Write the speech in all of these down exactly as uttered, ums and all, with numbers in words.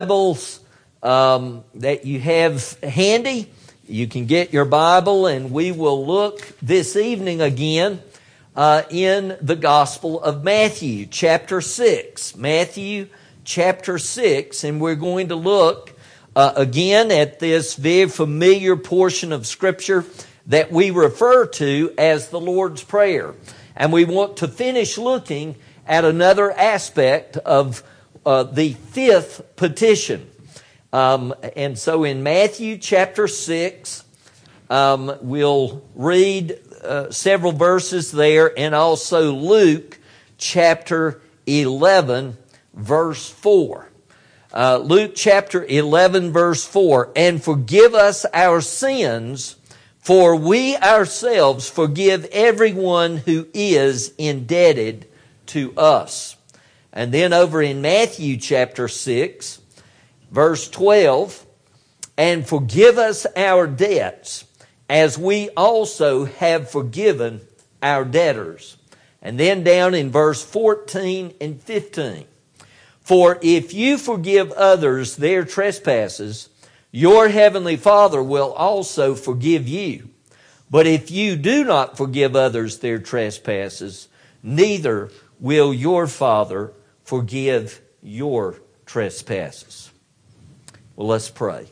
Bibles um, that you have handy, you can get your Bible, and we will look this evening again uh, in the Gospel of Matthew, chapter six. Matthew, chapter six, and we're going to look uh, again at this very familiar portion of Scripture that we refer to as the Lord's Prayer. And we want to finish looking at another aspect of Uh, the fifth petition. Um, and so in Matthew chapter six, um, we'll read uh, several verses there, and also Luke chapter eleven, verse four. Uh, Luke chapter eleven, verse four, "And forgive us our sins, for we ourselves forgive everyone who is indebted to us." And then over in Matthew chapter six, verse twelve, "And forgive us our debts, as we also have forgiven our debtors." And then down in verse fourteen and fifteen, "For if you forgive others their trespasses, your heavenly Father will also forgive you. But if you do not forgive others their trespasses, neither will your Father forgive your trespasses." Well, let's pray.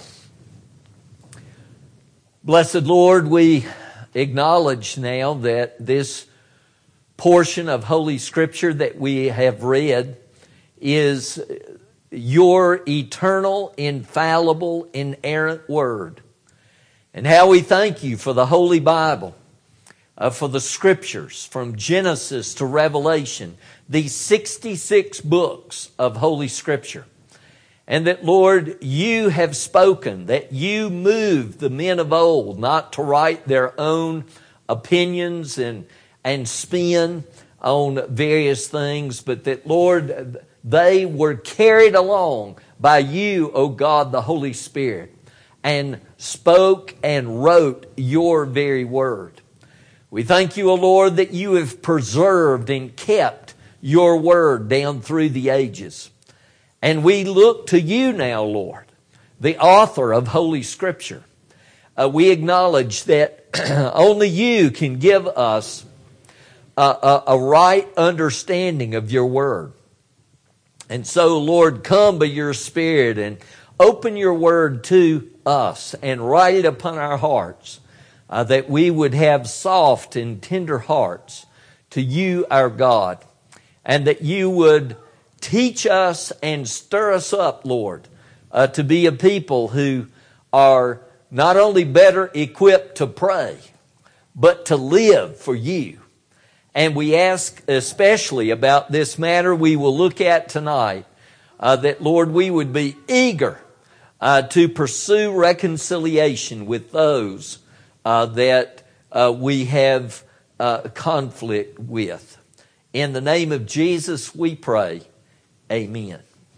Blessed Lord, we acknowledge now that this portion of Holy Scripture that we have read is your eternal, infallible, inerrant Word. And how we thank you for the Holy Bible, uh, for the Scriptures, from Genesis to Revelation, these sixty-six books of Holy Scripture. And that, Lord, you have spoken, that you moved the men of old not to write their own opinions and, and spin on various things, but that, Lord, they were carried along by you, O God, the Holy Spirit, and spoke and wrote your very word. We thank you, O Lord, that you have preserved and kept your word down through the ages. And we look to you now, Lord, the author of Holy Scripture. Uh, we acknowledge that only you can give us a, a, a right understanding of your word. And so, Lord, come by your Spirit and open your word to us and write it upon our hearts, uh, that we would have soft and tender hearts to you, our God. And that you would teach us and stir us up, Lord, uh, to be a people who are not only better equipped to pray, but to live for you. And we ask especially about this matter we will look at tonight, uh, that, Lord, we would be eager uh, to pursue reconciliation with those uh, that uh, we have uh, conflict with. In the name of Jesus, we pray. Amen.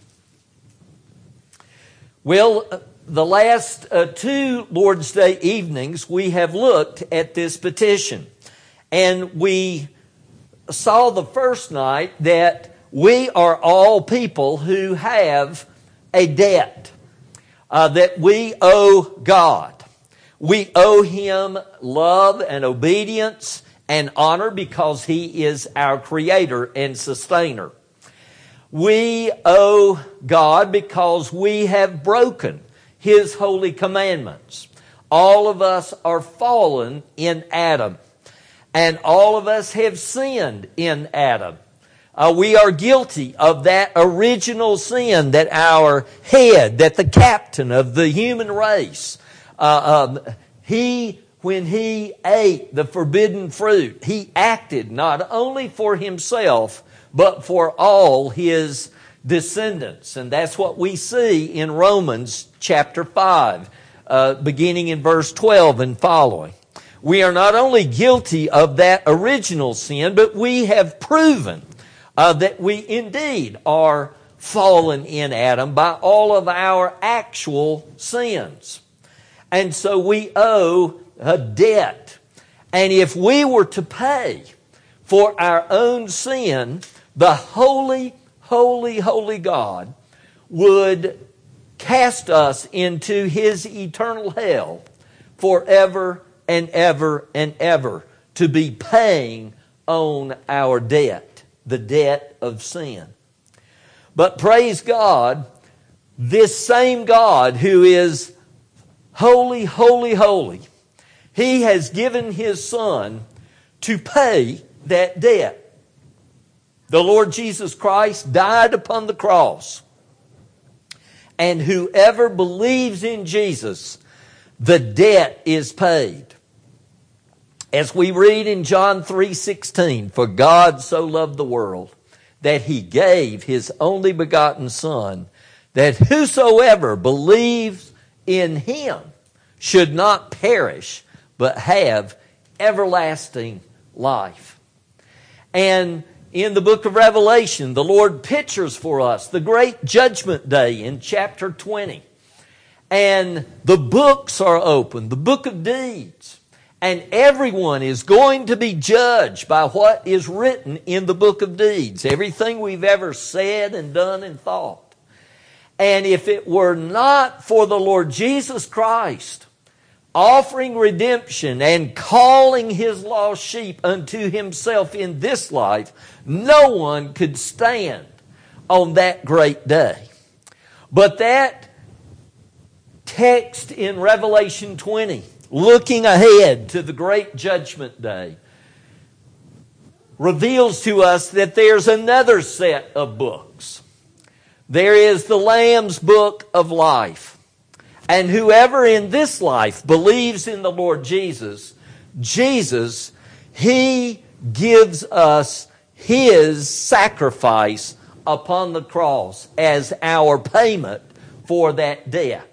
Well, the last uh, two Lord's Day evenings, we have looked at this petition. And we saw the first night that we are all people who have a debt uh, that we owe God. We owe Him love and obedience and honor because He is our Creator and Sustainer. We owe God because we have broken His holy commandments. All of us are fallen in Adam, and all of us have sinned in Adam. Uh, we are guilty of that original sin that our head, that the captain of the human race, uh, um, he when he ate the forbidden fruit, he acted not only for himself, but for all his descendants. And that's what we see in Romans chapter five, uh, beginning in verse twelve and following. We are not only guilty of that original sin, but we have proven uh, that we indeed are fallen in Adam by all of our actual sins. And so we owe a debt. And if we were to pay for our own sin, the holy, holy, holy God would cast us into His eternal hell forever and ever and ever to be paying on our debt, the debt of sin. But praise God, this same God who is holy, holy, holy, He has given His Son to pay that debt. The Lord Jesus Christ died upon the cross. And whoever believes in Jesus, the debt is paid. As we read in John three sixteen, for God so loved the world that He gave His only begotten Son, that whosoever believes in Him should not perish, but have everlasting life. And in the book of Revelation, the Lord pictures for us the great judgment day in chapter twenty. And the books are open, the book of deeds. And everyone is going to be judged by what is written in the book of deeds. Everything we've ever said and done and thought. And if it were not for the Lord Jesus Christ offering redemption and calling His lost sheep unto Himself in this life, no one could stand on that great day. But that text in Revelation twenty, looking ahead to the great judgment day, reveals to us that there's another set of books. There is the Lamb's book of life. And whoever in this life believes in the Lord Jesus, Jesus, He gives us His sacrifice upon the cross as our payment for that debt.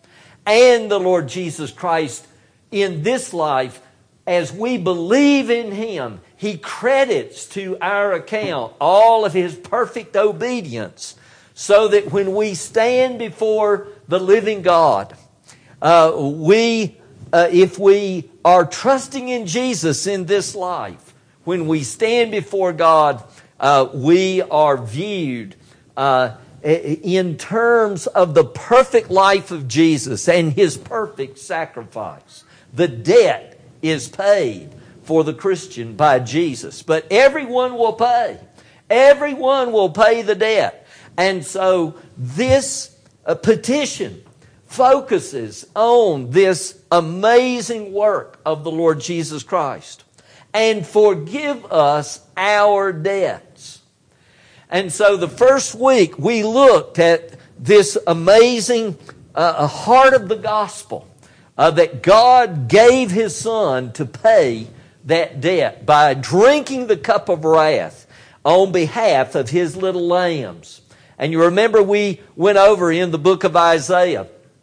And the Lord Jesus Christ in this life, as we believe in Him, He credits to our account all of His perfect obedience, so that when we stand before the living God, uh, we, uh, if we are trusting in Jesus in this life, when we stand before God, uh, we are viewed uh, in terms of the perfect life of Jesus and His perfect sacrifice. The debt is paid for the Christian by Jesus. But everyone will pay. Everyone will pay the debt. And so this uh, petition focuses on this amazing work of the Lord Jesus Christ. And forgive us our debts. And so the first week we looked at this amazing uh, heart of the gospel. Uh, that God gave His Son to pay that debt by drinking the cup of wrath on behalf of His little lambs. And you remember we went over in the book of Isaiah,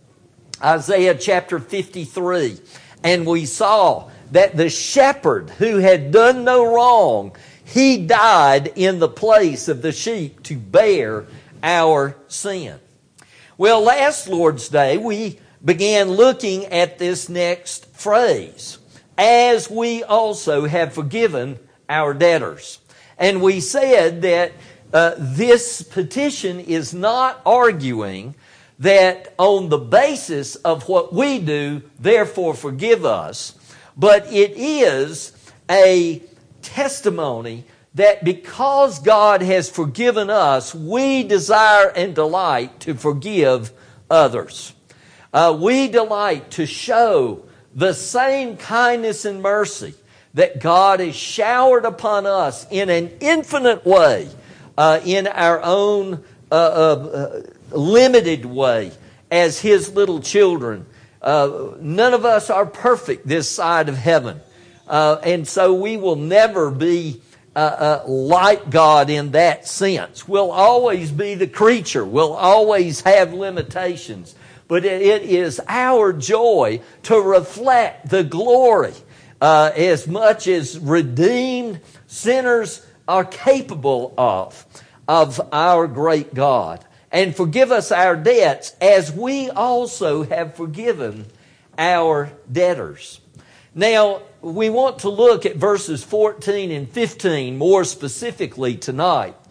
Isaiah chapter fifty-three, and we saw that the shepherd who had done no wrong, he died in the place of the sheep to bear our sin. Well, last Lord's Day we began looking at this next phrase, as we also have forgiven our debtors. And we said that uh, this petition is not arguing that on the basis of what we do, therefore forgive us, but it is a testimony that because God has forgiven us, we desire and delight to forgive others. Uh, we delight to show the same kindness and mercy that God has showered upon us in an infinite way, uh, in our own uh, uh, limited way as His little children. Uh, none of us are perfect this side of heaven. Uh, and so we will never be uh, uh, like God in that sense. We'll always be the creature. We'll always have limitations. But it is our joy to reflect the glory uh, as much as redeemed sinners are capable of, of our great God. And forgive us our debts as we also have forgiven our debtors. Now, we want to look at verses fourteen and fifteen more specifically tonight,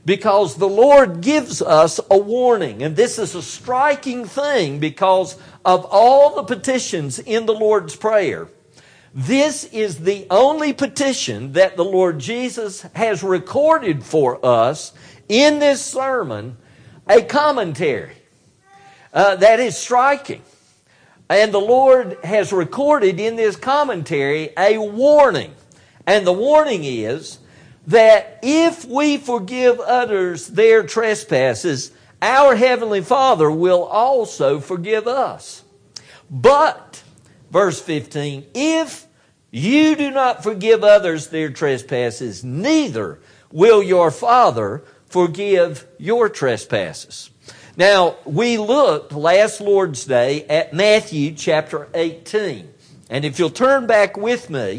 because the Lord gives us a warning. And this is a striking thing because of all the petitions in the Lord's Prayer. This is the only petition that the Lord Jesus has recorded for us in this sermon, a commentary. Uh, that is striking. And the Lord has recorded in this commentary a warning. And the warning is that if we forgive others their trespasses, our Heavenly Father will also forgive us. But, verse fifteen, if you do not forgive others their trespasses, neither will your Father forgive your trespasses. Now, we looked last Lord's Day at Matthew chapter eighteen. And if you'll turn back with me,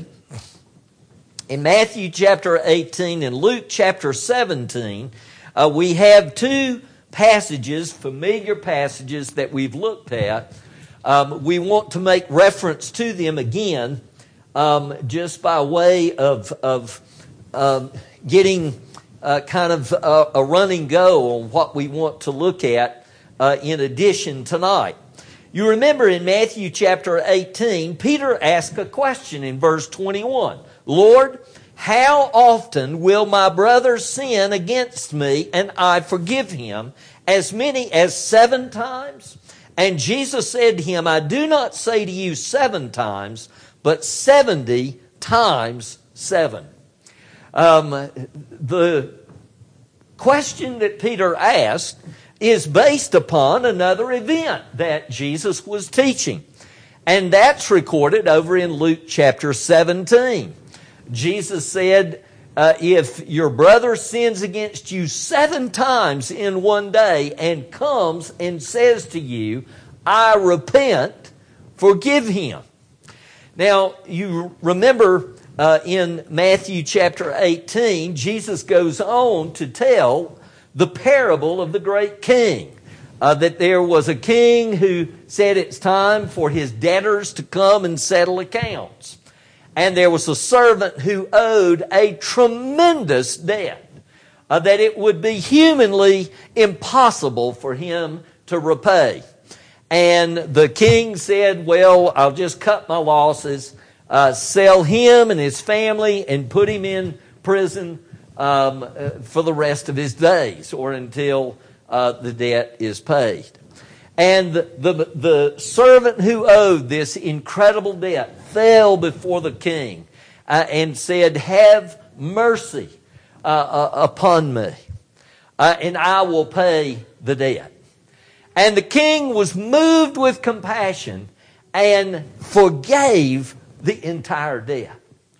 in Matthew chapter eighteen and Luke chapter seventeen, uh, we have two passages, familiar passages that we've looked at. Um, we want to make reference to them again, um, just by way of, of um, getting uh, kind of a, a running go on what we want to look at uh, in addition tonight. You remember in Matthew chapter eighteen, Peter asked a question in verse twenty-one. Lord, how often will my brother sin against me and I forgive him? As many as seven times? And Jesus said to him, I do not say to you seven times, but seventy times seven. Um, the question that Peter asked is based upon another event that Jesus was teaching. And that's recorded over in Luke chapter seventeen. Jesus said, uh, if your brother sins against you seven times in one day and comes and says to you, I repent, forgive him. Now, you remember uh, in Matthew chapter eighteen, Jesus goes on to tell the parable of the great king. Uh, that there was a king who said it's time for his debtors to come and settle accounts. And there was a servant who owed a tremendous debt uh, that it would be humanly impossible for him to repay. And the king said, well, I'll just cut my losses, uh, sell him and his family and put him in prison um, uh, for the rest of his days or until uh, the debt is paid. And the, the, the servant who owed this incredible debt fell before the king uh, and said, have mercy uh, uh, upon me, uh, and I will pay the debt. And the king was moved with compassion and forgave the entire debt.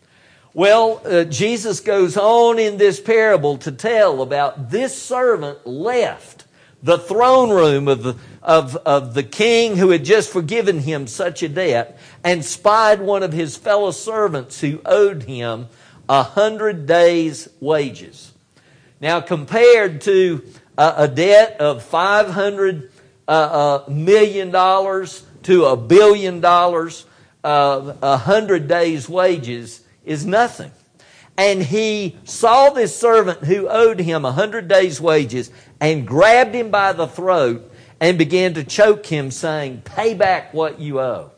Well, uh, Jesus goes on in this parable to tell about this servant left the throne room of the, of, of the king who had just forgiven him such a debt and spied one of his fellow servants who owed him a hundred days' wages. Now, compared to uh, a debt of five hundred uh, uh, million dollars to a billion dollars, uh, a hundred days' wages is nothing. And he saw this servant who owed him a hundred days' wages and grabbed him by the throat and began to choke him, saying, pay back what you owe.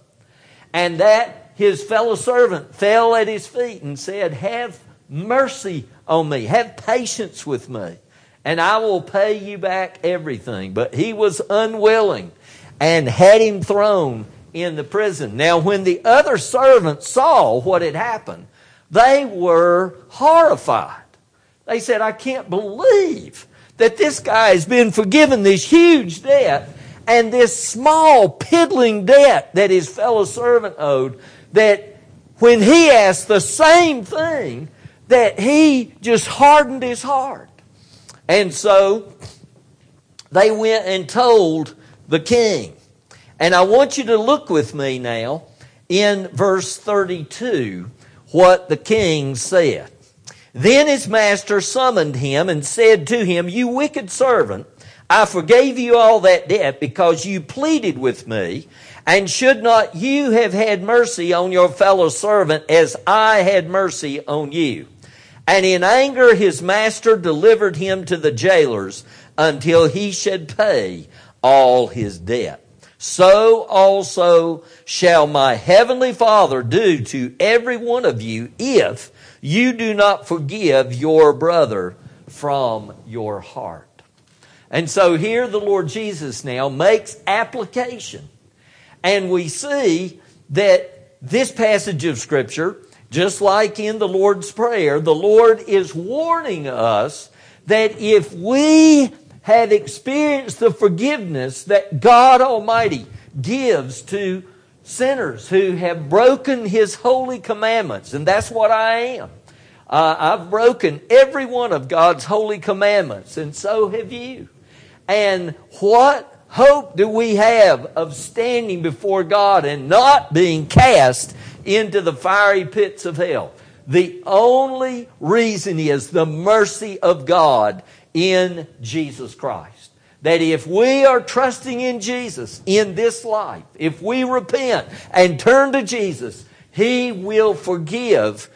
And that his fellow servant fell at his feet and said, have mercy on me, have patience with me, and I will pay you back everything. But he was unwilling and had him thrown in the prison. Now, when the other servants saw what had happened, they were horrified. They said, I can't believe that this guy has been forgiven this huge debt and this small piddling debt that his fellow servant owed, that when he asked the same thing, that he just hardened his heart. And so they went and told the king. And I want you to look with me now in verse thirty-two, what the king said. Then his master summoned him and said to him, you wicked servant, I forgave you all that debt because you pleaded with me, and should not you have had mercy on your fellow servant as I had mercy on you? And in anger his master delivered him to the jailers until he should pay all his debt. So also shall my heavenly Father do to every one of you if you do not forgive your brother from your heart. And so here the Lord Jesus now makes application. And we see that this passage of Scripture, just like in the Lord's Prayer, the Lord is warning us that if we have experienced the forgiveness that God Almighty gives to sinners who have broken His holy commandments, and that's what I am. Uh, I've broken every one of God's holy commandments, and so have you. And what hope do we have of standing before God and not being cast into the fiery pits of hell? The only reason is the mercy of God in Jesus Christ. That if we are trusting in Jesus in this life, if we repent and turn to Jesus, He will forgive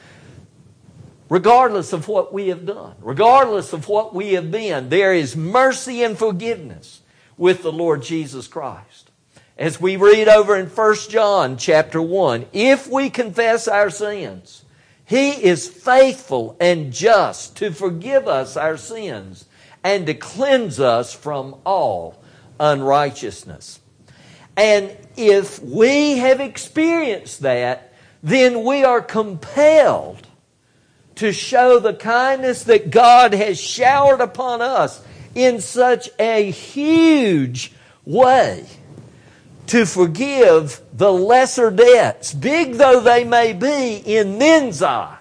regardless of what we have done, regardless of what we have been. There is mercy and forgiveness with the Lord Jesus Christ. As we read over in First John chapter one, if we confess our sins, He is faithful and just to forgive us our sins and to cleanse us from all unrighteousness. And if we have experienced that, then we are compelled to show the kindness that God has showered upon us in such a huge way to forgive the lesser debts, big though they may be in men's eyes.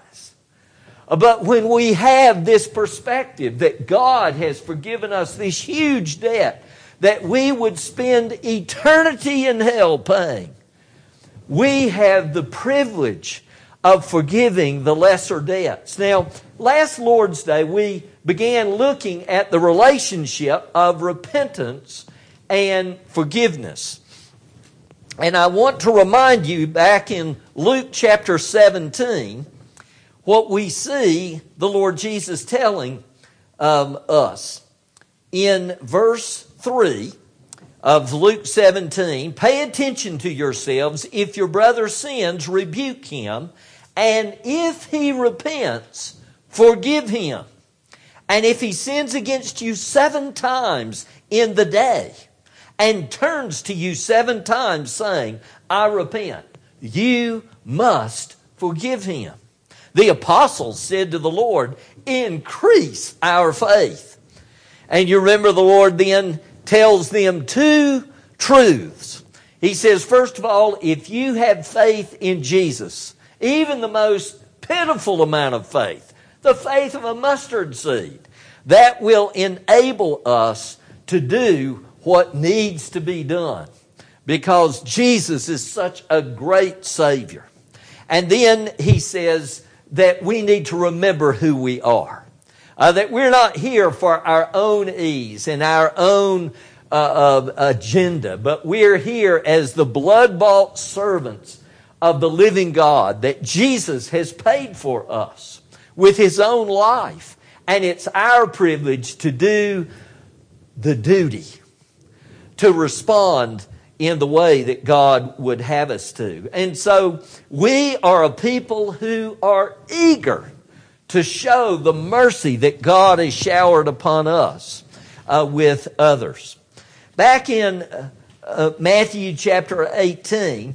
But when we have this perspective that God has forgiven us this huge debt that we would spend eternity in hell paying, we have the privilege of forgiving the lesser debts. Now, last Lord's Day, we began looking at the relationship of repentance and forgiveness. And I want to remind you back in Luke chapter seventeen, what we see the Lord Jesus telling um, us. In verse three of Luke seventeen, pay attention to yourselves. If your brother sins, rebuke him. And if he repents, forgive him. And if he sins against you seven times in the day and turns to you seven times saying, I repent, you must forgive him. The apostles said to the Lord, increase our faith. And you remember the Lord then tells them two truths. He says, first of all, if you have faith in Jesus, even the most pitiful amount of faith, the faith of a mustard seed, that will enable us to do what needs to be done because Jesus is such a great Savior. And then he says that we need to remember who we are, uh, that we're not here for our own ease and our own uh, uh, agenda, but we're here as the blood-bought servants of the living God, that Jesus has paid for us with His own life. And it's our privilege to do the duty, to respond in the way that God would have us to. And so we are a people who are eager to show the mercy that God has showered upon us uh, with others. Back in uh, uh, Matthew chapter eighteen,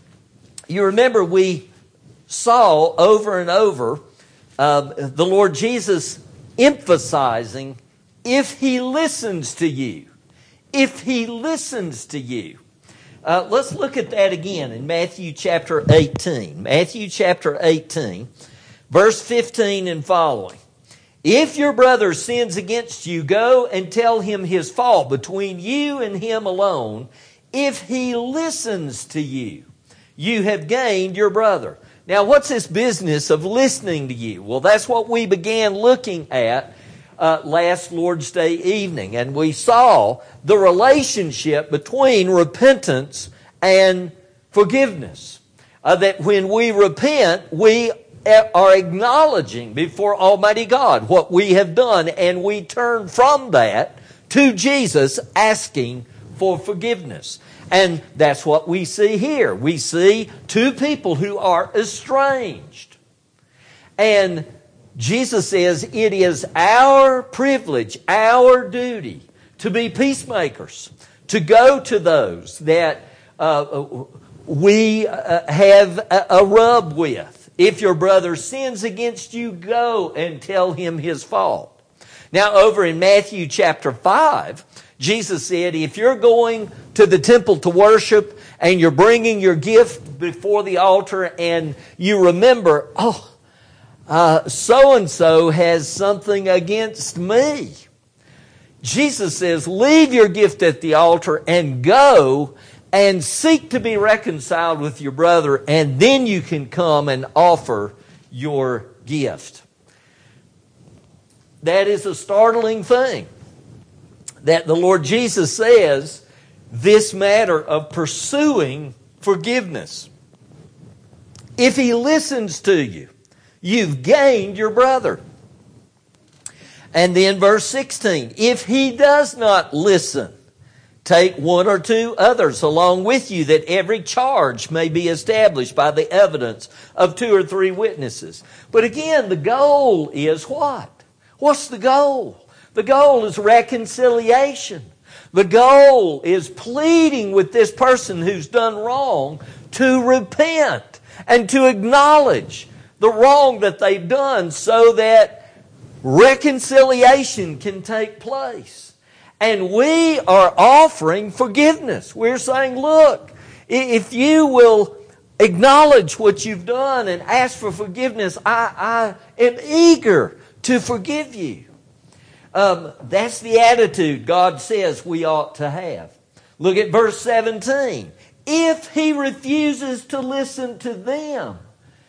you remember we saw over and over uh, the Lord Jesus emphasizing, if He listens to you, if He listens to you. Uh, let's look at that again in Matthew chapter eighteen. Matthew chapter eighteen, verse fifteen and following. If your brother sins against you, go and tell him his fault between you and him alone. If he listens to you, you have gained your brother. Now, what's this business of listening to you? Well, that's what we began looking at uh, last Lord's Day evening. And we saw the relationship between repentance and forgiveness. Uh, that when we repent, we are acknowledging before Almighty God what we have done, and we turn from that to Jesus asking for forgiveness. And that's what we see here. We see two people who are estranged. And Jesus says it is our privilege, our duty to be peacemakers, to go to those that uh, we uh, have a, a rub with. If your brother sins against you, go and tell him his fault. Now, over in Matthew chapter five, Jesus said, if you're going to the temple to worship and you're bringing your gift before the altar and you remember, oh, uh, so-and-so has something against me. Jesus says, leave your gift at the altar and go and seek to be reconciled with your brother, and then you can come and offer your gift. That is a startling thing, that the Lord Jesus says this matter of pursuing forgiveness. If he listens to you, you've gained your brother. And then verse sixteen, if he does not listen, take one or two others along with you, that every charge may be established by the evidence of two or three witnesses. But again, the goal is what? What's the goal? The goal is reconciliation. The goal is pleading with this person who's done wrong to repent and to acknowledge the wrong that they've done so that reconciliation can take place. And we are offering forgiveness. We're saying, look, if you will acknowledge what you've done and ask for forgiveness, I, I am eager to forgive you. Um, that's the attitude God says we ought to have. Look at verse seventeen. If he refuses to listen to them,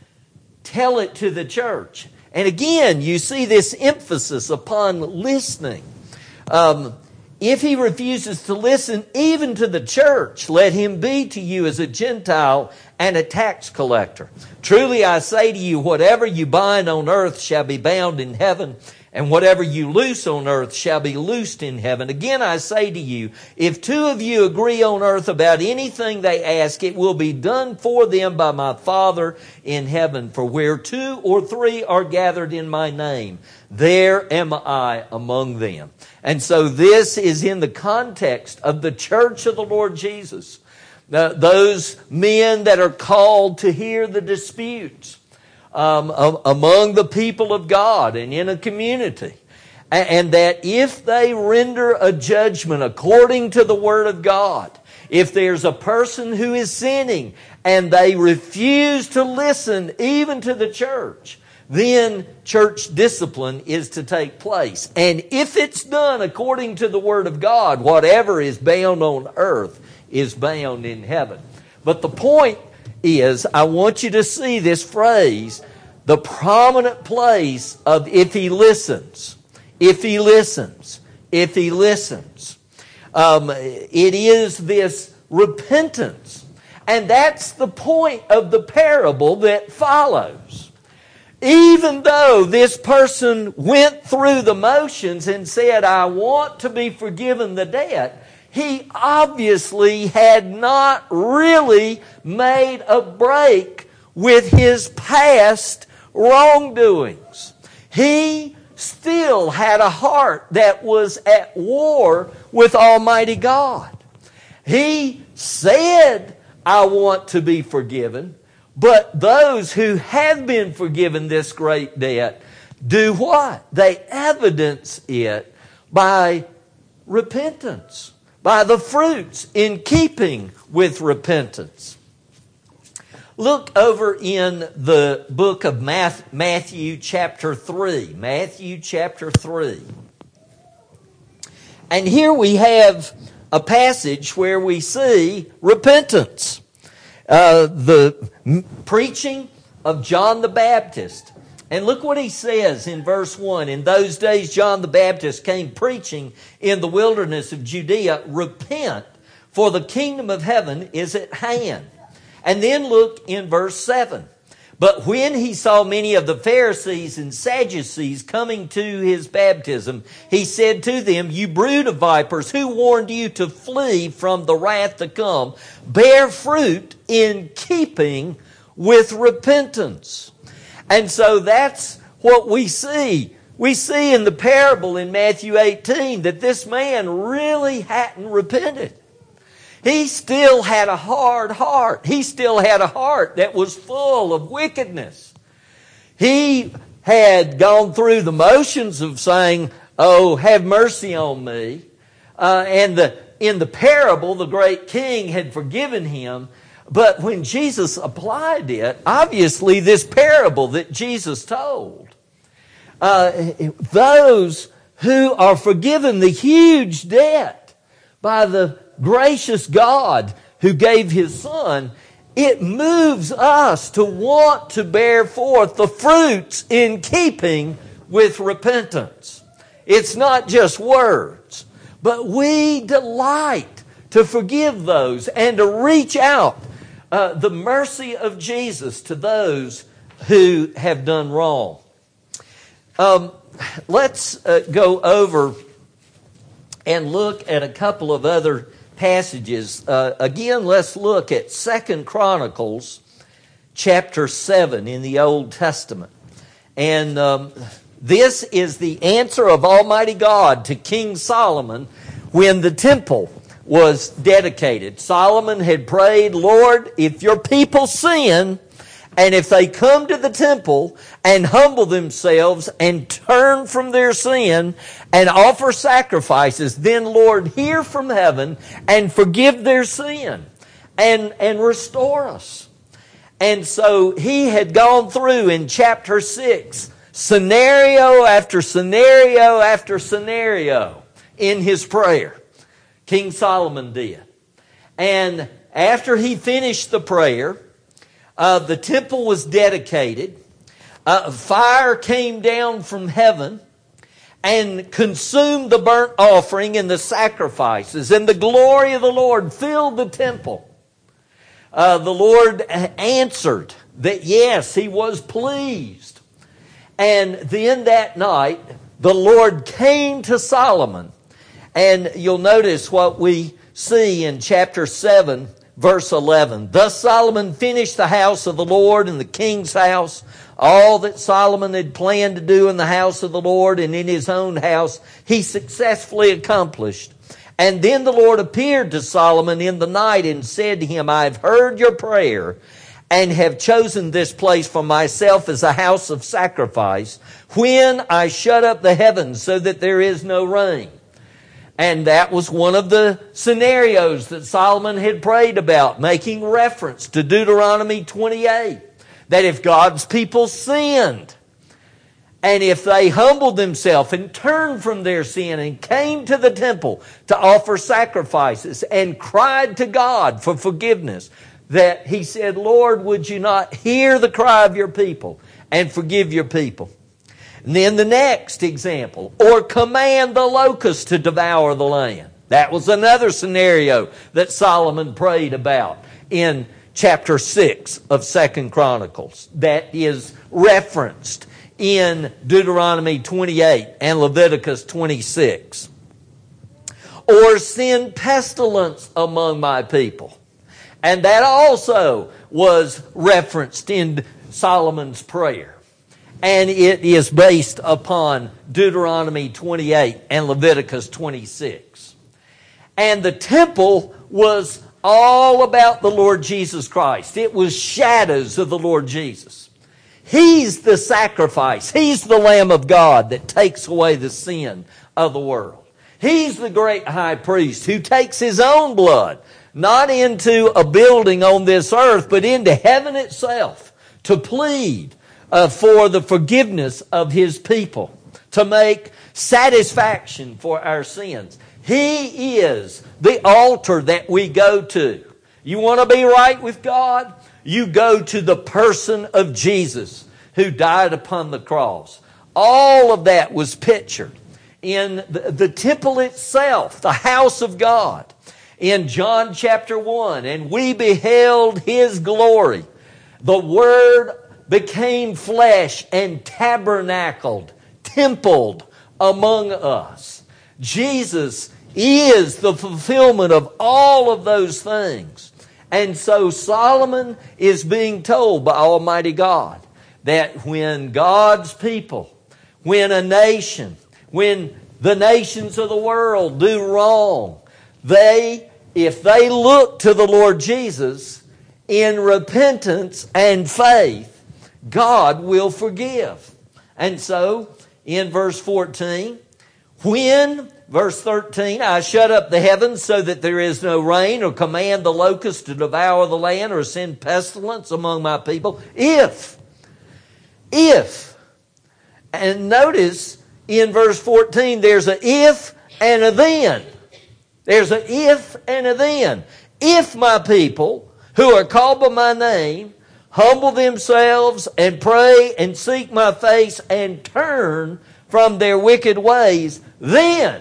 tell it to the church. And again, you see this emphasis upon listening. Um, if he refuses to listen even to the church, let him be to you as a Gentile and a tax collector. Truly I say to you, whatever you bind on earth shall be bound in heaven, and whatever you loose on earth shall be loosed in heaven. Again I say to you, if two of you agree on earth about anything they ask, it will be done for them by my Father in heaven. For where two or three are gathered in my name, there am I among them. And so this is in the context of the church of the Lord Jesus. Uh, those men that are called to hear the disputes Um, among the people of God and in a community. And that if they render a judgment according to the Word of God, if there's a person who is sinning and they refuse to listen even to the church, then church discipline is to take place. And if it's done according to the Word of God, whatever is bound on earth is bound in heaven. But the point is, I want you to see this phrase, the prominent place of if he listens, if he listens, if he listens. Um, it is this repentance. And that's the point of the parable that follows. Even though this person went through the motions and said, I want to be forgiven the debt, he obviously had not really made a break with his past wrongdoings. He still had a heart that was at war with Almighty God. He said, I want to be forgiven, but those who have been forgiven this great debt do what? They evidence it by repentance, by the fruits in keeping with repentance. Look over in the book of Matthew chapter three. Matthew chapter three. And here we have a passage where we see repentance. Uh, the m- preaching of John the Baptist. And look what he says in verse one. In those days John the Baptist came preaching in the wilderness of Judea, repent, for the kingdom of heaven is at hand. And then look in verse seven. But when he saw many of the Pharisees and Sadducees coming to his baptism, he said to them, "You brood of vipers, who warned you to flee from the wrath to come? Bear fruit in keeping with repentance." And so that's what we see. We see in the parable in Matthew eighteen that this man really hadn't repented. He still had a hard heart. He still had a heart that was full of wickedness. He had gone through the motions of saying, "Oh, have mercy on me." Uh, and the, in the parable, the great king had forgiven him. But when Jesus applied it, obviously this parable that Jesus told, uh, those who are forgiven the huge debt by the gracious God who gave His Son, it moves us to want to bear forth the fruits in keeping with repentance. It's not just words, but we delight to forgive those and to reach out uh, the mercy of Jesus to those who have done wrong. Um, let's uh, go over and look at a couple of other passages. Uh, again, let's look at Second Chronicles chapter seven in the Old Testament. And um, this is the answer of Almighty God to King Solomon when the temple was dedicated. Solomon had prayed, "Lord, if your people sin, and if they come to the temple and humble themselves and turn from their sin and offer sacrifices, then, Lord, hear from heaven and forgive their sin and, and restore us." And so he had gone through in chapter six, scenario after scenario after scenario in his prayer. King Solomon did. And after he finished the prayer, Uh, the temple was dedicated. Uh, fire came down from heaven and consumed the burnt offering and the sacrifices. And the glory of the Lord filled the temple. Uh, the Lord answered that yes, He was pleased. And then that night, the Lord came to Solomon. And you'll notice what we see in chapter seven, verse eleven. "Thus Solomon finished the house of the Lord and the king's house. All that Solomon had planned to do in the house of the Lord and in his own house, he successfully accomplished. And then the Lord appeared to Solomon in the night and said to him, I have heard your prayer and have chosen this place for myself as a house of sacrifice when I shut up the heavens so that there is no rain." And that was one of the scenarios that Solomon had prayed about, making reference to Deuteronomy twenty-eight. That if God's people sinned, and if they humbled themselves and turned from their sin and came to the temple to offer sacrifices and cried to God for forgiveness, that he said, "Lord, would you not hear the cry of your people and forgive your people?" And then the next example, "Or command the locusts to devour the land." That was another scenario that Solomon prayed about in chapter six of Second Chronicles. That is referenced in Deuteronomy twenty-eight and Leviticus twenty-six. "Or send pestilence among my people." And that also was referenced in Solomon's prayer. And it is based upon Deuteronomy twenty-eight and Leviticus twenty-six. And the temple was all about the Lord Jesus Christ. It was shadows of the Lord Jesus. He's the sacrifice. He's the Lamb of God that takes away the sin of the world. He's the great high priest who takes His own blood, not into a building on this earth, but into heaven itself to plead Uh, for the forgiveness of His people, to make satisfaction for our sins. He is the altar that we go to. You want to be right with God? You go to the person of Jesus who died upon the cross. All of that was pictured in the, the temple itself, the house of God. In John chapter one, "And we beheld His glory, the Word became flesh and tabernacled, templed among us. Jesus is the fulfillment of all of those things. And so Solomon is being told by Almighty God that when God's people, when a nation, when the nations of the world do wrong, they, if they look to the Lord Jesus in repentance and faith, God will forgive. And so, in verse fourteen, when, verse thirteen, I shut up the heavens so that there is no rain, or command the locusts to devour the land, or send pestilence among my people. If, if, and notice in verse fourteen, there's a if and a then. There's a if and a then. If my people, who are called by my name, humble themselves and pray and seek my face and turn from their wicked ways, then,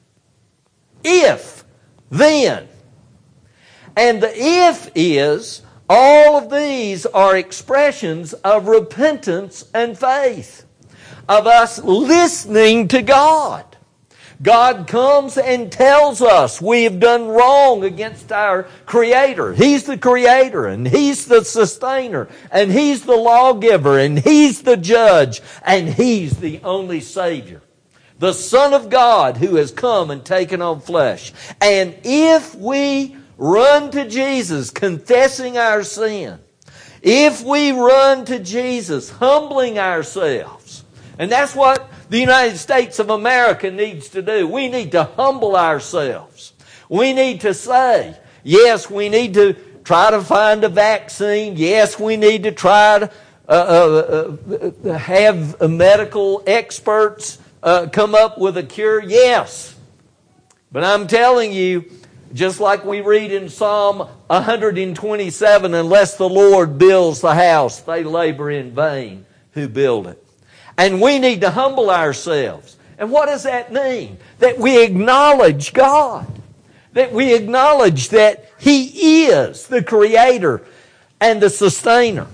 if, then. And the if is, all of these are expressions of repentance and faith, of us listening to God. God comes and tells us we have done wrong against our Creator. He's the Creator, and He's the sustainer, and He's the lawgiver, and He's the judge, and He's the only Savior. The Son of God who has come and taken on flesh. And if we run to Jesus confessing our sin, if we run to Jesus humbling ourselves, and that's what the United States of America needs to do. We need to humble ourselves. We need to say, yes, we need to try to find a vaccine. Yes, we need to try to uh, uh, uh, have medical experts uh, come up with a cure. Yes. But I'm telling you, just like we read in Psalm one twenty-seven, unless the Lord builds the house, they labor in vain who build it. And we need to humble ourselves. And what does that mean? That we acknowledge God. That we acknowledge that He is the Creator and the Sustainer.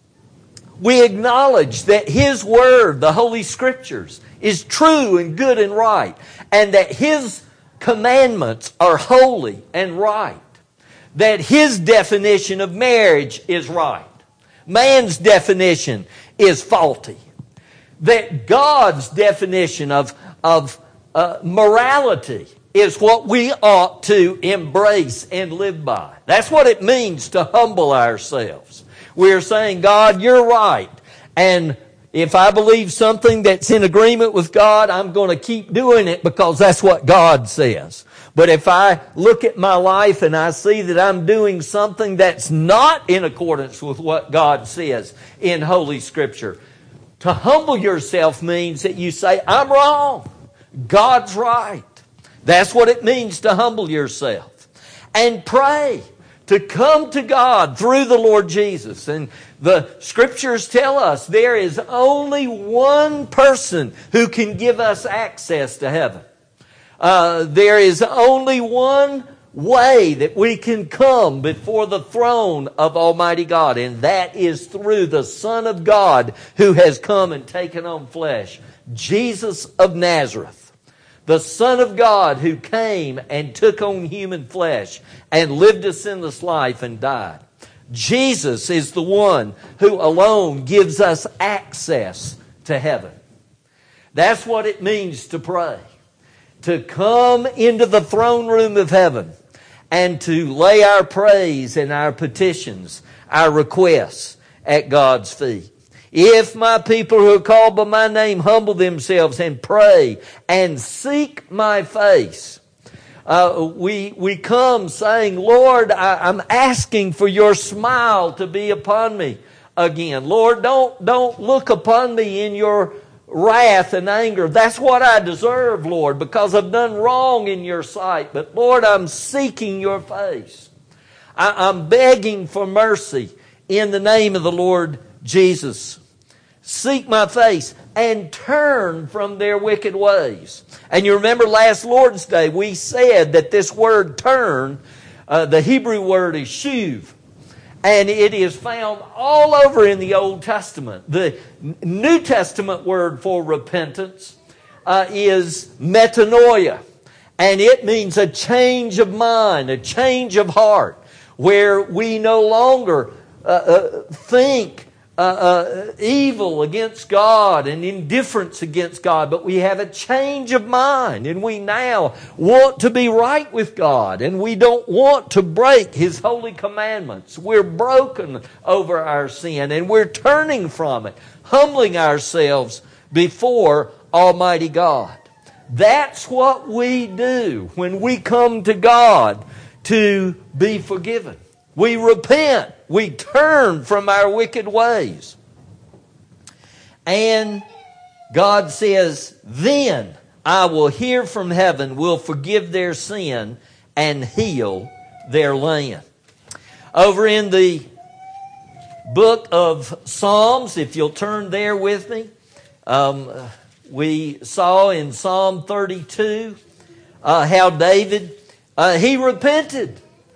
We acknowledge that His Word, the Holy Scriptures, is true and good and right. And that His commandments are holy and right. That His definition of marriage is right. Man's definition is faulty. That God's definition of, of uh, morality is what we ought to embrace and live by. That's what it means to humble ourselves. We're saying, God, you're right. And if I believe something that's in agreement with God, I'm going to keep doing it because that's what God says. But if I look at my life and I see that I'm doing something that's not in accordance with what God says in Holy Scripture, to humble yourself means that you say, I'm wrong. God's right. That's what it means to humble yourself. And pray to come to God through the Lord Jesus. And the Scriptures tell us there is only one person who can give us access to heaven. Uh, there is only one way that we can come before the throne of Almighty God, and that is through the Son of God who has come and taken on flesh, Jesus of Nazareth, the Son of God who came and took on human flesh and lived a sinless life and died. Jesus is the one who alone gives us access to heaven. That's what it means to pray, to come into the throne room of heaven and to lay our praise and our petitions, our requests at God's feet. If my people who are called by my name humble themselves and pray and seek my face, uh, we we come saying, Lord, I, I'm asking for your smile to be upon me again. Lord, don't don't look upon me in your wrath and anger. That's what I deserve, Lord, because I've done wrong in your sight. But Lord, I'm seeking your face. I, I'm begging for mercy in the name of the Lord Jesus. Seek my face and turn from their wicked ways. And you remember last Lord's Day, we said that this word turn, uh, the Hebrew word is shuv. And it is found all over in the Old Testament. The New Testament word for repentance uh, is metanoia. And it means a change of mind, a change of heart, where we no longer uh, uh, think uh, uh, evil against God and indifference against God, but we have a change of mind, and we now want to be right with God, and we don't want to break His holy commandments. We're broken over our sin, and we're turning from it, humbling ourselves before Almighty God. That's what we do when we come to God to be forgiven. We repent. We turn from our wicked ways. And God says, then I will hear from heaven, will forgive their sin, and heal their land. Over in the book of Psalms, if you'll turn there with me, um, we saw in Psalm thirty-two uh, how David, uh, he repented.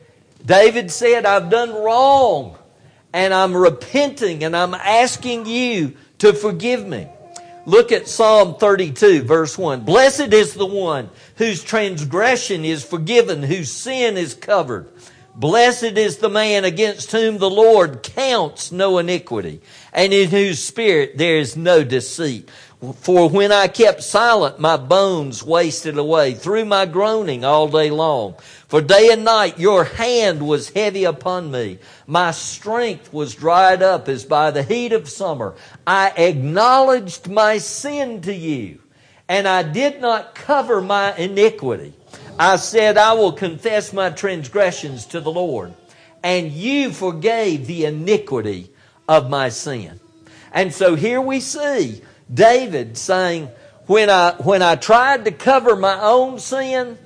David said, I've done wrong, and I'm repenting, and I'm asking you to forgive me. Look at Psalm thirty-two, verse one. Blessed is the one whose transgression is forgiven, whose sin is covered. Blessed is the man against whom the Lord counts no iniquity, and in whose spirit there is no deceit. For when I kept silent, my bones wasted away through my groaning all day long. For day and night your hand was heavy upon me. My strength was dried up as by the heat of summer. I acknowledged my sin to you, and I did not cover my iniquity. I said, I will confess my transgressions to the Lord, and you forgave the iniquity of my sin. And so here we see David saying, when I when I tried to cover my own sin,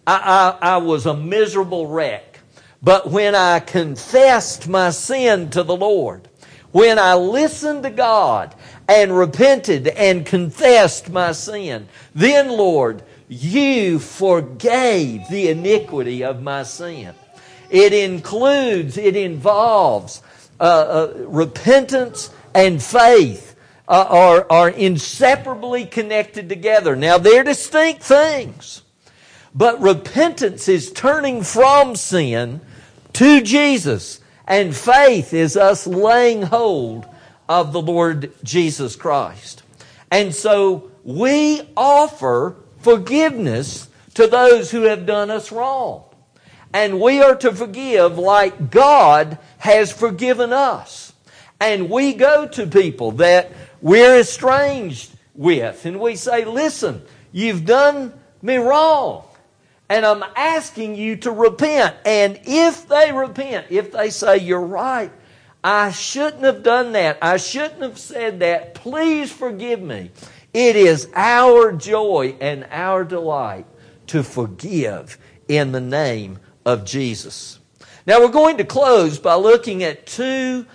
I, I, I was a miserable wreck. But when I confessed my sin to the Lord, when I listened to God and repented and confessed my sin, then, Lord, you forgave the iniquity of my sin. It includes, it involves uh, uh, repentance and faith. Uh, are, are inseparably connected together. Now, they're distinct things. But repentance is turning from sin to Jesus. And faith is us laying hold of the Lord Jesus Christ. And so we offer forgiveness to those who have done us wrong. And we are to forgive like God has forgiven us. And we go to people that we're estranged with, and we say, listen, you've done me wrong, and I'm asking you to repent. And if they repent, if they say, you're right, I shouldn't have done that, I shouldn't have said that, please forgive me. It is our joy and our delight to forgive in the name of Jesus. Now we're going to close by looking at two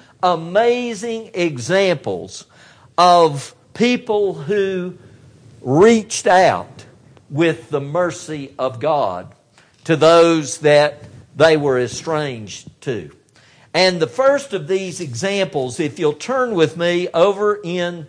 amazing examples of people who reached out with the mercy of God to those that they were estranged to. And the first of these examples, if you'll turn with me over in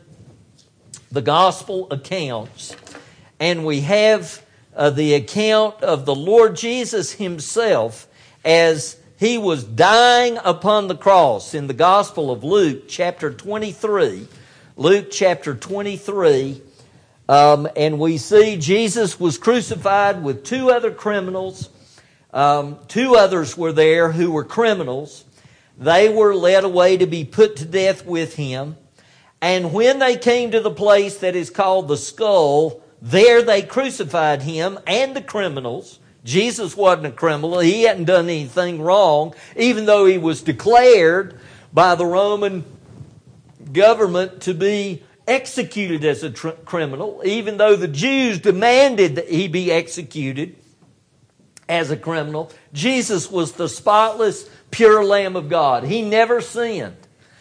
the gospel accounts, and we have uh, the account of the Lord Jesus Himself as He was dying upon the cross in the Gospel of Luke, chapter twenty-three. Luke chapter twenty-three, um, and we see Jesus was crucified with two other criminals. Um, two others were there who were criminals. They were led away to be put to death with Him. And when they came to the place that is called the Skull, there they crucified Him and the criminals. Jesus wasn't a criminal. He hadn't done anything wrong, even though He was declared by the Roman government to be executed as a tr- criminal, even though the Jews demanded that He be executed as a criminal. Jesus was the spotless, pure Lamb of God. He never sinned.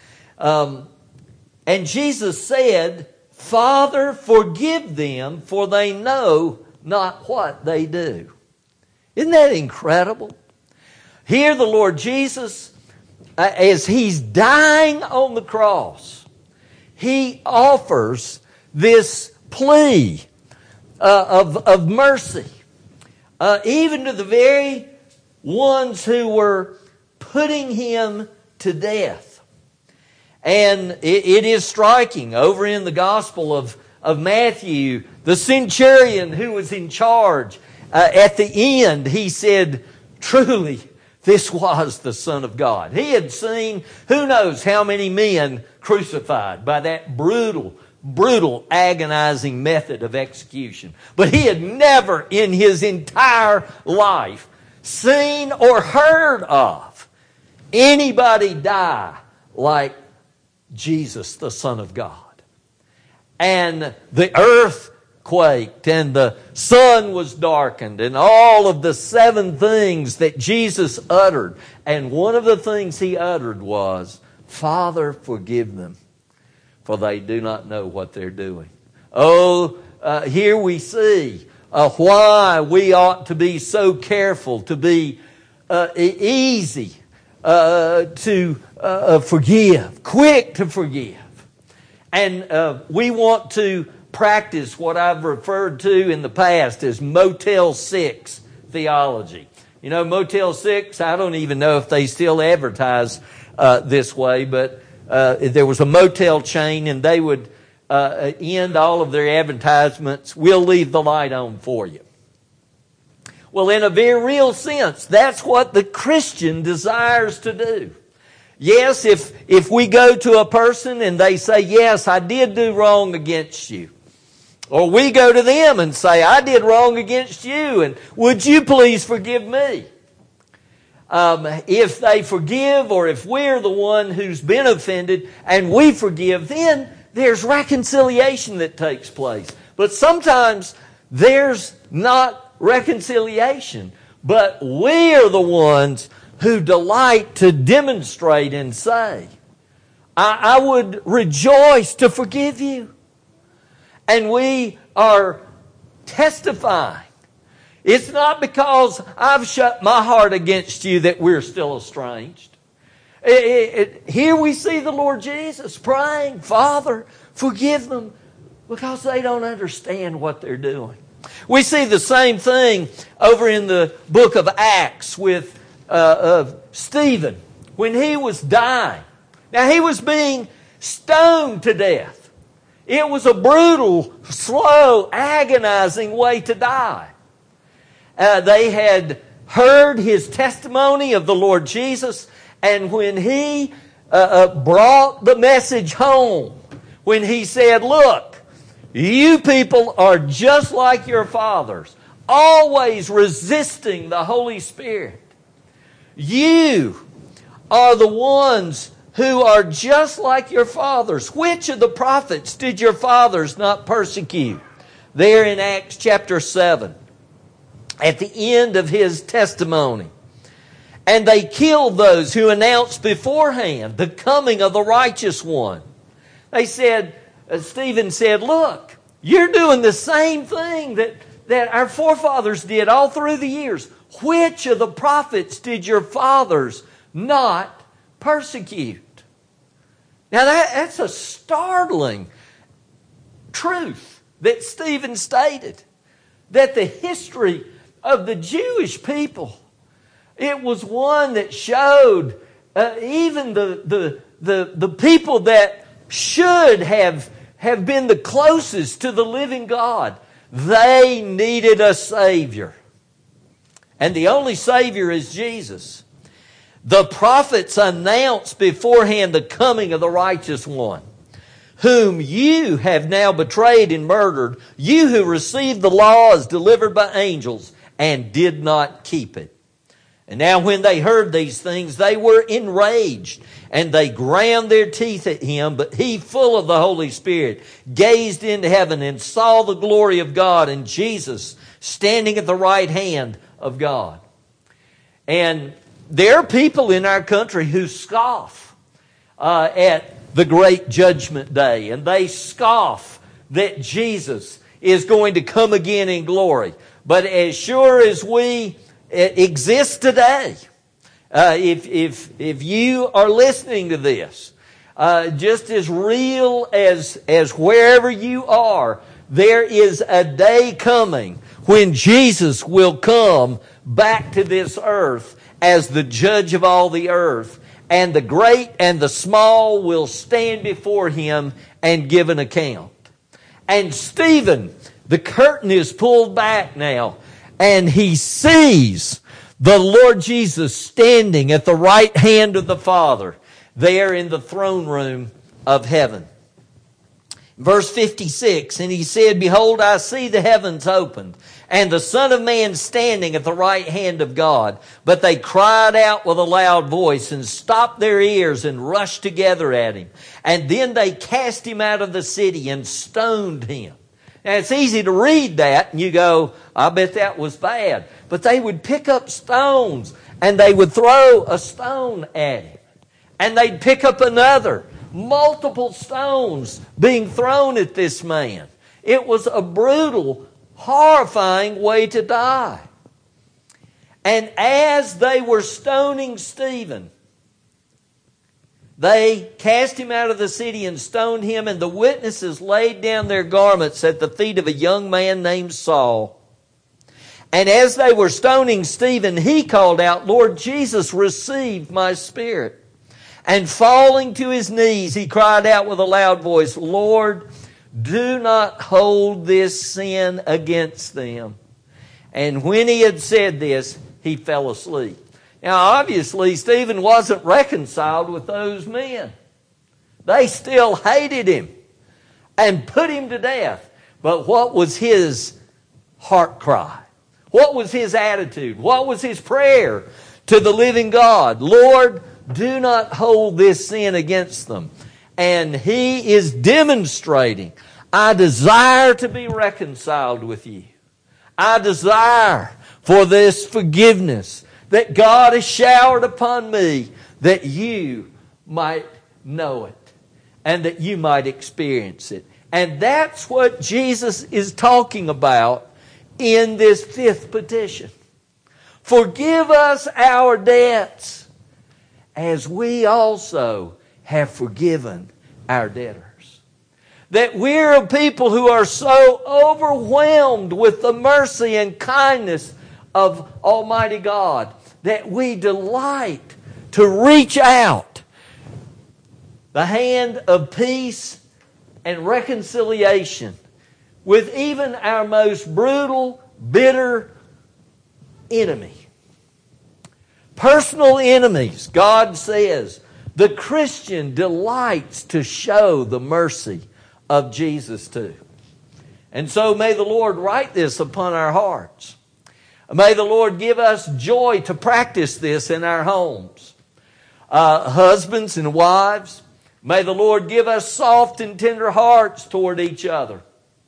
Um, and Jesus said, Father, forgive them, for they know not what they do. Isn't that incredible? Here the Lord Jesus uh, as He's dying on the cross, He offers this plea uh, of, of mercy, uh, even to the very ones who were putting Him to death. And it, it is striking over in the Gospel of, of Matthew, the centurion who was in charge, uh, at the end he said, truly, this was the Son of God. He had seen who knows how many men crucified by that brutal, brutal, agonizing method of execution. But he had never in his entire life seen or heard of anybody die like Jesus, the Son of God. And the earth quaked, and the sun was darkened, and all of the seven things that Jesus uttered. And one of the things He uttered was, Father, forgive them, for they do not know what they're doing. Oh, uh, here we see uh, why we ought to be so careful, to be uh, easy uh, to uh, forgive, quick to forgive. And uh, we want to practice what I've referred to in the past as Motel six theology. You know, Motel six, I don't even know if they still advertise uh, this way, but uh, there was a motel chain and they would uh, end all of their advertisements, we'll leave the light on for you. Well, in a very real sense, that's what the Christian desires to do. Yes, if, if we go to a person and they say, yes, I did do wrong against you. Or we go to them and say, I did wrong against you, and would you please forgive me? Um, if they forgive, or if we're the one who's been offended and we forgive, then there's reconciliation that takes place. But sometimes there's not reconciliation, but we're the ones who delight to demonstrate and say, I, I would rejoice to forgive you. And we are testifying. It's not because I've shut my heart against you that we're still estranged. It, it, it, here we see the Lord Jesus praying, Father, forgive them, because they don't understand what they're doing. We see the same thing over in the book of Acts with Uh, of Stephen, when he was dying. Now, he was being stoned to death. It was a brutal, slow, agonizing way to die. Uh, they had heard his testimony of the Lord Jesus, and when he uh, uh, brought the message home, when he said, look, you people are just like your fathers, always resisting the Holy Spirit. You are the ones who are just like your fathers. Which of the prophets did your fathers not persecute? There in Acts chapter seven, at the end of his testimony. And they killed those who announced beforehand the coming of the righteous one. They said, uh, Stephen said, look, you're doing the same thing that, that our forefathers did all through the years. Which of the prophets did your fathers not persecute? Now that, that's a startling truth that Stephen stated. That the history of the Jewish people, it was one that showed uh, even the, the, the, the people that should have, have been the closest to the living God, they needed a Savior. And the only Savior is Jesus. The prophets announced beforehand the coming of the righteous one, whom you have now betrayed and murdered, you who received the laws delivered by angels and did not keep it. And now when they heard these things, they were enraged, and they ground their teeth at him. But he, full of the Holy Spirit, gazed into heaven and saw the glory of God and Jesus standing at the right hand of God. And there are people in our country who scoff uh, at the great judgment day, and they scoff that Jesus is going to come again in glory. But as sure as we exist today, Uh, if, if, if you are listening to this, uh, just as real as, as wherever you are, there is a day coming when Jesus will come back to this earth as the judge of all the earth, and the great and the small will stand before Him and give an account. And Stephen, the curtain is pulled back now, and he sees the Lord Jesus standing at the right hand of the Father, there in the throne room of heaven. Verse fifty-six, and he said, Behold, I see the heavens opened, and the Son of Man standing at the right hand of God. But they cried out with a loud voice, and stopped their ears, and rushed together at him. And then they cast him out of the city, and stoned him. Now, it's easy to read that, and you go, I bet that was bad. But they would pick up stones, and they would throw a stone at him. And they'd pick up another. Multiple stones being thrown at this man. It was a brutal, horrifying way to die. And as they were stoning Stephen, they cast him out of the city and stoned him, and the witnesses laid down their garments at the feet of a young man named Saul. And as they were stoning Stephen, he called out, Lord Jesus, receive my spirit. And falling to his knees, he cried out with a loud voice, Lord, do not hold this sin against them. And when he had said this, he fell asleep. Now, obviously, Stephen wasn't reconciled with those men. They still hated him and put him to death. But what was his heart cry? What was his attitude? What was his prayer to the living God? Lord, do not hold this sin against them. And he is demonstrating, I desire to be reconciled with you. I desire for this forgiveness that God has showered upon me, that you might know it and that you might experience it. And that's what Jesus is talking about in this fifth petition. Forgive us our debts, as we also have forgiven our debtors. That we're a people who are so overwhelmed with the mercy and kindness of Almighty God that we delight to reach out the hand of peace and reconciliation with even our most brutal, bitter enemy. Personal enemies, God says, the Christian delights to show the mercy of Jesus too. And so may the Lord write this upon our hearts. May the Lord give us joy to practice this in our homes. Uh, husbands and wives, may the Lord give us soft and tender hearts toward each other.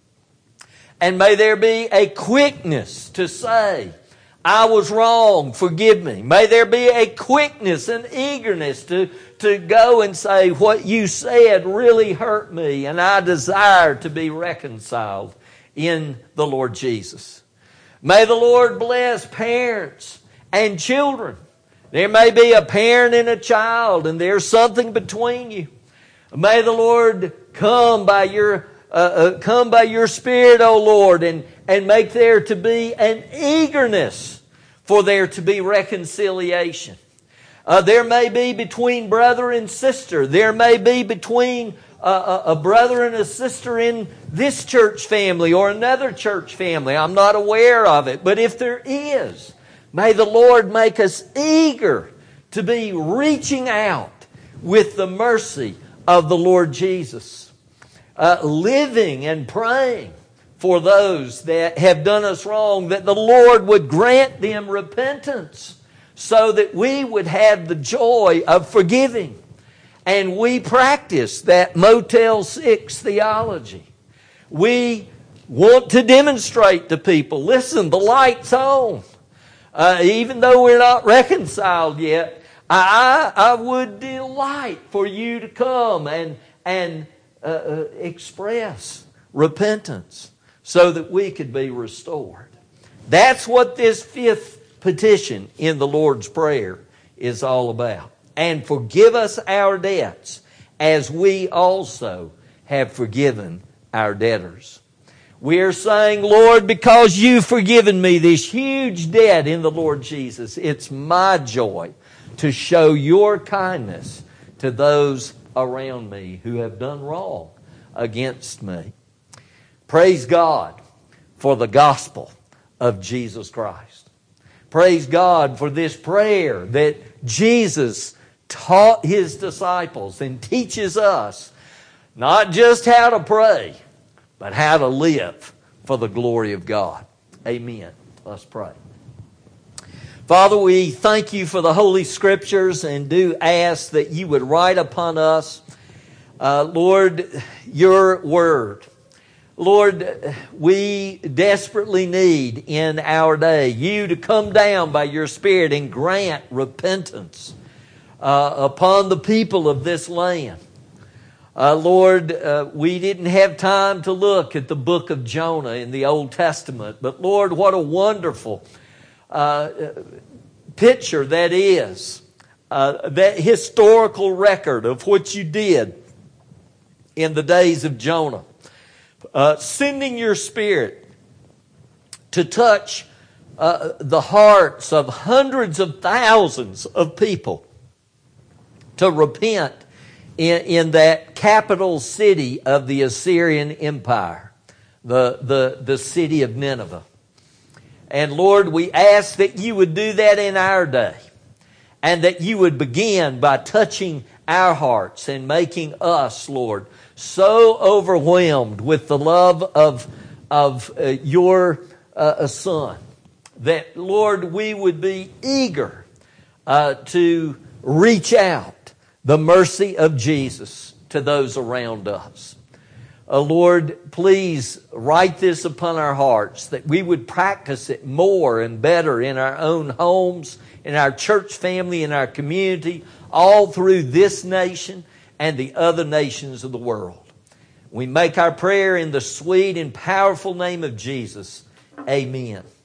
And may there be a quickness to say, I was wrong, forgive me. May there be a quickness and eagerness to, to go and say, what you said really hurt me, and I desire to be reconciled in the Lord Jesus. May the Lord bless parents and children. There may be a parent and a child, and there's something between you. May the Lord come by your uh, uh, come by your Spirit, O Lord, and, and make there to be an eagerness for there to be reconciliation. Uh, there may be between brother and sister. There may be between uh, a, a brother and a sister in this church family or another church family. I'm not aware of it. But if there is, may the Lord make us eager to be reaching out with the mercy of the Lord Jesus. Uh, living and praying for those that have done us wrong, that the Lord would grant them repentance so that we would have the joy of forgiving. And we practice that Motel six theology. We want to demonstrate to people, listen, the light's on. Uh, even though we're not reconciled yet, I, I would delight for you to come and, and uh, uh, express repentance so that we could be restored. That's what this fifth petition in the Lord's Prayer is all about. And forgive us our debts as we also have forgiven our debtors. We are saying, Lord, because you've forgiven me this huge debt in the Lord Jesus, it's my joy to show your kindness to those around me who have done wrong against me. Praise God for the gospel of Jesus Christ. Praise God for this prayer that Jesus taught His disciples and teaches us not just how to pray, but how to live for the glory of God. Amen. Let's pray. Father, we thank you for the Holy Scriptures and do ask that you would write upon us, uh, Lord, your word. Lord, we desperately need in our day you to come down by your Spirit and grant repentance uh, upon the people of this land. Uh, Lord, uh, we didn't have time to look at the book of Jonah in the Old Testament, but Lord, what a wonderful uh, picture that is. Uh, that historical record of what you did in the days of Jonah. Uh, sending your Spirit to touch uh, the hearts of hundreds of thousands of people to repent in, in that capital city of the Assyrian Empire, the, the, the city of Nineveh. And Lord, we ask that you would do that in our day, and that you would begin by touching our hearts and making us, Lord, so overwhelmed with the love of, of uh, your uh, Son, that, Lord, we would be eager uh, to reach out the mercy of Jesus to those around us. Uh, Lord, please write this upon our hearts, that we would practice it more and better in our own homes, in our church family, in our community, all through this nation and the other nations of the world. We make our prayer in the sweet and powerful name of Jesus. Amen.